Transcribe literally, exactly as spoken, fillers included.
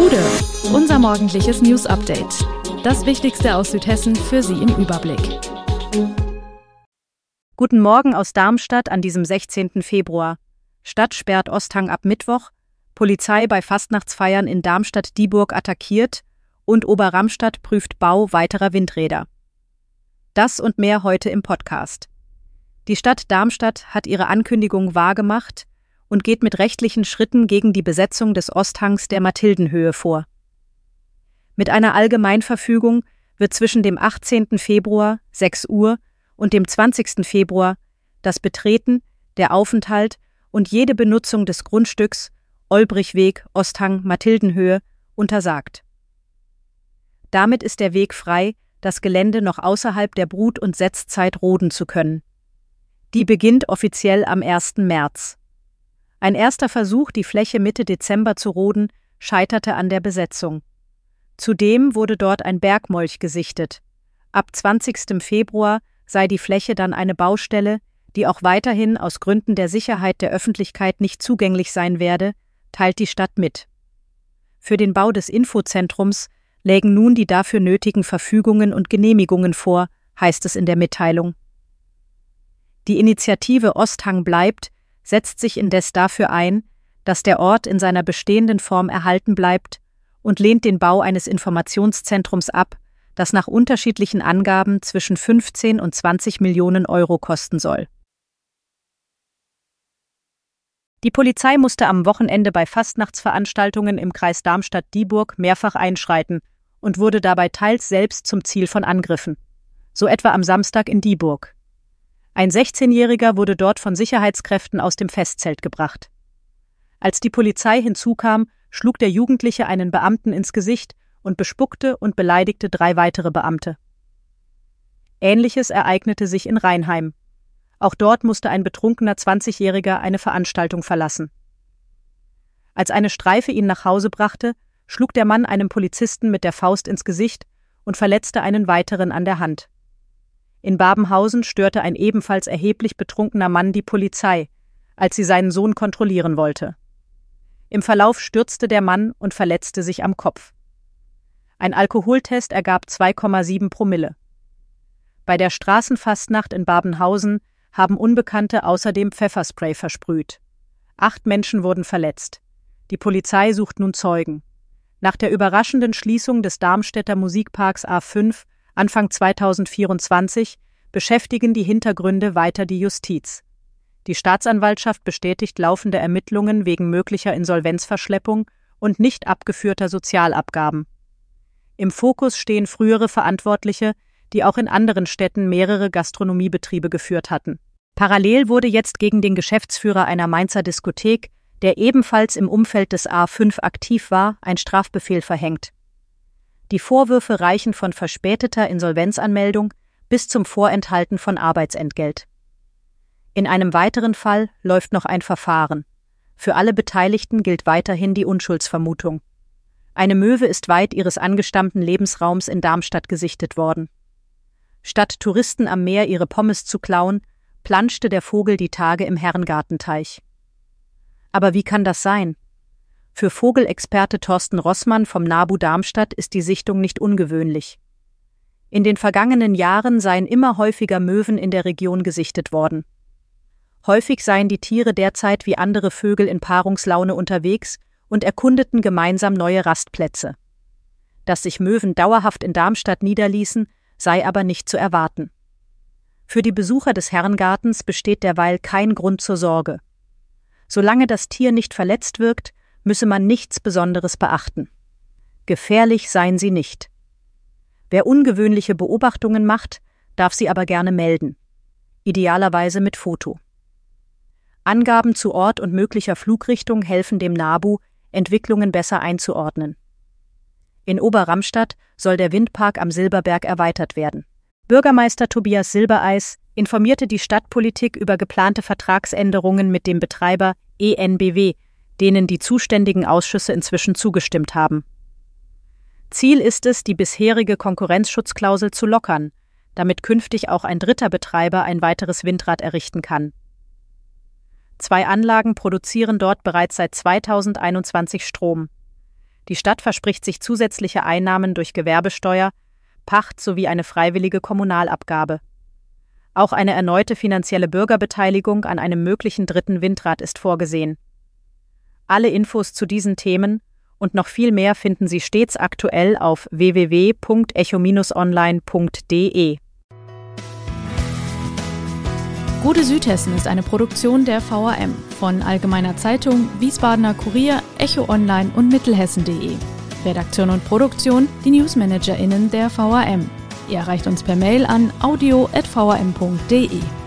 Bude, unser morgendliches News-Update. Das Wichtigste aus Südhessen für Sie im Überblick. Guten Morgen aus Darmstadt an diesem sechzehnten Februar. Stadt sperrt Osthang ab Mittwoch, Polizei bei Fastnachtsfeiern in Darmstadt-Dieburg attackiert und Oberramstadt prüft Bau weiterer Windräder. Das und mehr heute im Podcast. Die Stadt Darmstadt hat ihre Ankündigung wahrgemacht und geht mit rechtlichen Schritten gegen die Besetzung des Osthangs der Mathildenhöhe vor. Mit einer Allgemeinverfügung wird zwischen dem achtzehnten Februar, sechs Uhr, und dem zwanzigsten Februar das Betreten, der Aufenthalt und jede Benutzung des Grundstücks Olbrichweg, Osthang, Mathildenhöhe untersagt. Damit ist der Weg frei, das Gelände noch außerhalb der Brut- und Setzzeit roden zu können. Die beginnt offiziell am ersten März. Ein erster Versuch, die Fläche Mitte Dezember zu roden, scheiterte an der Besetzung. Zudem wurde dort ein Bergmolch gesichtet. Ab zwanzigsten Februar sei die Fläche dann eine Baustelle, die auch weiterhin aus Gründen der Sicherheit der Öffentlichkeit nicht zugänglich sein werde, teilt die Stadt mit. Für den Bau des Infozentrums lägen nun die dafür nötigen Verfügungen und Genehmigungen vor, heißt es in der Mitteilung. Die Initiative Osthang bleibt setzt sich indes dafür ein, dass der Ort in seiner bestehenden Form erhalten bleibt und lehnt den Bau eines Informationszentrums ab, das nach unterschiedlichen Angaben zwischen fünfzehn und zwanzig Millionen Euro kosten soll. Die Polizei musste am Wochenende bei Fastnachtsveranstaltungen im Kreis Darmstadt-Dieburg mehrfach einschreiten und wurde dabei teils selbst zum Ziel von Angriffen. So etwa am Samstag in Dieburg. Ein sechzehnjähriger wurde dort von Sicherheitskräften aus dem Festzelt gebracht. Als die Polizei hinzukam, schlug der Jugendliche einen Beamten ins Gesicht und bespuckte und beleidigte drei weitere Beamte. Ähnliches ereignete sich in Rheinheim. Auch dort musste ein betrunkener zwanzigjähriger eine Veranstaltung verlassen. Als eine Streife ihn nach Hause brachte, schlug der Mann einem Polizisten mit der Faust ins Gesicht und verletzte einen weiteren an der Hand. In Babenhausen störte ein ebenfalls erheblich betrunkener Mann die Polizei, als sie seinen Sohn kontrollieren wollte. Im Verlauf stürzte der Mann und verletzte sich am Kopf. Ein Alkoholtest ergab zwei Komma sieben Promille. Bei der Straßenfastnacht in Babenhausen haben Unbekannte außerdem Pfefferspray versprüht. Acht Menschen wurden verletzt. Die Polizei sucht nun Zeugen. Nach der überraschenden Schließung des Darmstädter Musikparks A fünf Anfang zweitausendvierundzwanzig beschäftigen die Hintergründe weiter die Justiz. Die Staatsanwaltschaft bestätigt laufende Ermittlungen wegen möglicher Insolvenzverschleppung und nicht abgeführter Sozialabgaben. Im Fokus stehen frühere Verantwortliche, die auch in anderen Städten mehrere Gastronomiebetriebe geführt hatten. Parallel wurde jetzt gegen den Geschäftsführer einer Mainzer Diskothek, der ebenfalls im Umfeld des A fünf aktiv war, ein Strafbefehl verhängt. Die Vorwürfe reichen von verspäteter Insolvenzanmeldung bis zum Vorenthalten von Arbeitsentgelt. In einem weiteren Fall läuft noch ein Verfahren. Für alle Beteiligten gilt weiterhin die Unschuldsvermutung. Eine Möwe ist weit ihres angestammten Lebensraums in Darmstadt gesichtet worden. Statt Touristen am Meer ihre Pommes zu klauen, planschte der Vogel die Tage im Herrengartenteich. Aber wie kann das sein? Für Vogelexperte Thorsten Rossmann vom NABU Darmstadt ist die Sichtung nicht ungewöhnlich. In den vergangenen Jahren seien immer häufiger Möwen in der Region gesichtet worden. Häufig seien die Tiere derzeit wie andere Vögel in Paarungslaune unterwegs und erkundeten gemeinsam neue Rastplätze. Dass sich Möwen dauerhaft in Darmstadt niederließen, sei aber nicht zu erwarten. Für die Besucher des Herrengartens besteht derweil kein Grund zur Sorge. Solange das Tier nicht verletzt wirkt, müsse man nichts Besonderes beachten. Gefährlich seien sie nicht. Wer ungewöhnliche Beobachtungen macht, darf sie aber gerne melden. Idealerweise mit Foto. Angaben zu Ort und möglicher Flugrichtung helfen dem NABU, Entwicklungen besser einzuordnen. In Oberramstadt soll der Windpark am Silberberg erweitert werden. Bürgermeister Tobias Silbereis informierte die Stadtpolitik über geplante Vertragsänderungen mit dem Betreiber E N B W, denen die zuständigen Ausschüsse inzwischen zugestimmt haben. Ziel ist es, die bisherige Konkurrenzschutzklausel zu lockern, damit künftig auch ein dritter Betreiber ein weiteres Windrad errichten kann. Zwei Anlagen produzieren dort bereits seit zweitausendeinundzwanzig Strom. Die Stadt verspricht sich zusätzliche Einnahmen durch Gewerbesteuer, Pacht sowie eine freiwillige Kommunalabgabe. Auch eine erneute finanzielle Bürgerbeteiligung an einem möglichen dritten Windrad ist vorgesehen. Alle Infos zu diesen Themen und noch viel mehr finden Sie stets aktuell auf w w w punkt echo Bindestrich online punkt d e. Gute Südhessen ist eine Produktion der V A M von Allgemeiner Zeitung, Wiesbadener Kurier, Echo Online und Mittelhessen punkt de. Redaktion und Produktion, die NewsmanagerInnen der V A M. Ihr erreicht uns per Mail an audio at v a m punkt d e.